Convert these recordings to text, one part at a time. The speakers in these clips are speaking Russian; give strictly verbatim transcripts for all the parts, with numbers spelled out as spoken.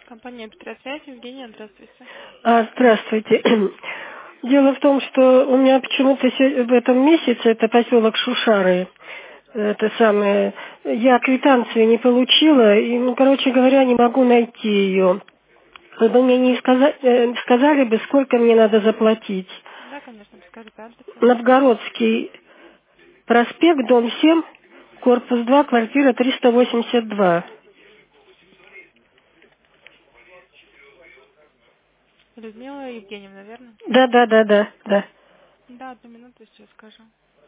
Компания Петросвязь, Евгения, здравствуйте. А, здравствуйте. Дело в том, что у меня почему-то се- в этом месяце, это поселок Шушары, это самое, я квитанцию не получила, и, ну, короче говоря, не могу найти ее. Вы бы мне не сказа- э, сказали бы, сколько мне надо заплатить. Да, конечно, подскажите адрес. Новгородский проспект, дом семь, корпус два, квартира триста восемьдесят два. Людмила Евгеньевна, верно? Да, да, да, да, да. Да, одну минуту сейчас скажу.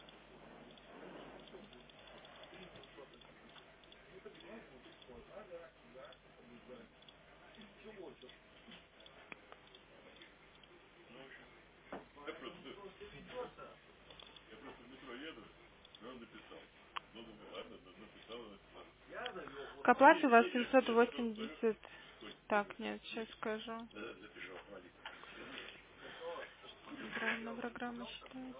К оплате у вас семьсот восемьдесят. Так, нет, сейчас скажу. Программа, программа считает.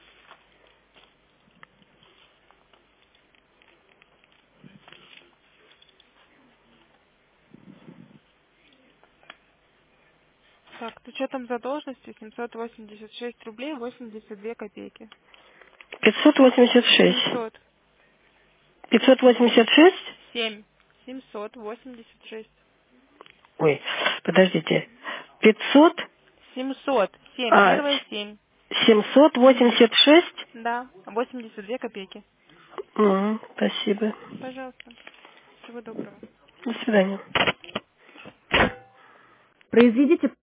Так, с учетом задолженности семьсот восемьдесят шесть рублей восемьдесят две копейки. пятьсот восемьдесят шесть. семьсот. пятьсот восемьдесят шесть? семь. семьсот восемьдесят шесть. Ой, подождите. Пятьсот, семьсот. семь. а, Первое семь. семьсот восемьдесят шесть? Да, восемьдесят две копейки. Угу, спасибо. Пожалуйста. Всего доброго. До свидания. Произведите